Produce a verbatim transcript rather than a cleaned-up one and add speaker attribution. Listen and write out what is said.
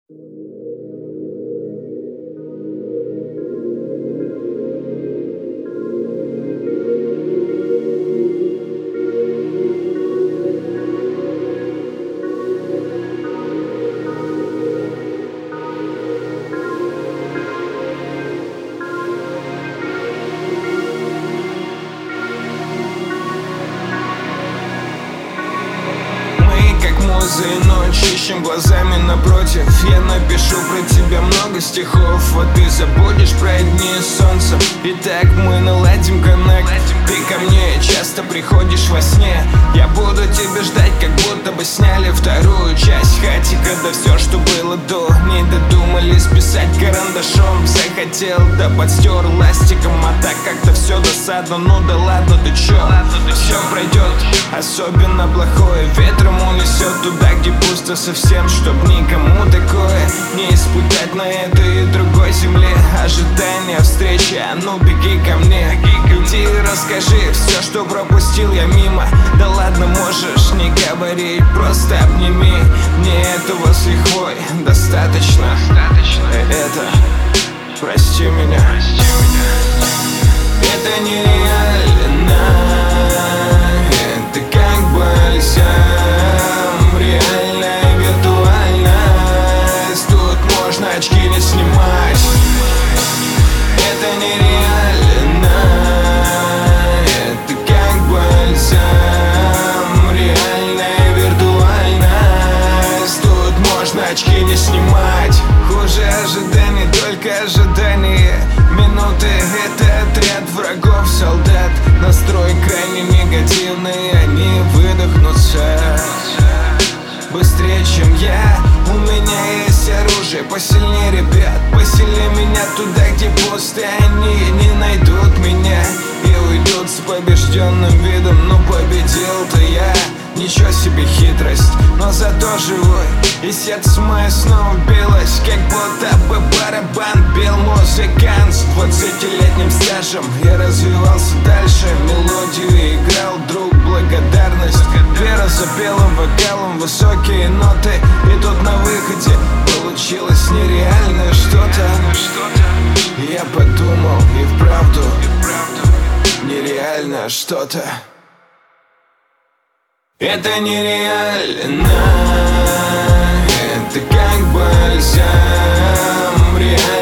Speaker 1: И ночь ищем глазами напротив. Я напишу про тебя много стихов, а ты забудешь про дни солнца. Итак, мы наладим коннект. Ты ко мне часто приходишь во сне. Я буду тебя ждать, как будто бы сняли вторую часть Хатика. Да все, что было до, не додумались писать карандашом. Захотел, да подстер ластиком. А так как-то все досадно. Ну да ладно, ты чё? Все пройдет, особенно плохое ветром унесет туда, где пусто совсем, чтоб никому такое не испытать на этой и другой земле. Ожидание встречи, а ну беги ко мне. Иди расскажи все, что пропустил я мимо. Да ладно, можешь не говорить, просто обними. Мне этого с лихвой достаточно. Это прости меня. Это нереально. Это как бальзам. Реальная виртуальность. Тут можно очки не снимать. Это нереально. Это как бальзам. Реальная виртуальность. Тут можно очки не снимать. Хуже ожиданий, только ожидание. Минуты — это отряд врагов, солдат. Настрой крайне негативный, они выдохнутся быстрее, чем я. У меня есть оружие посильнее ребят. Посильнее меня туда, где пусто. Они не найдут меня и уйдут с побежденным видом. Но победил-то я. Ничего себе хитрость, но зато живой. И сердце мое снова билось, как будто бы барабан бил музыкант с двадцатилетним стажем. Я развивался дальше, мелодию играл друг, благодарность. Вера за белым вокалом, высокие ноты. И тут на выходе получилось нереальное что-то. Я подумал, и вправду нереально что-то. Это нереально. Это как бальзам. Реально.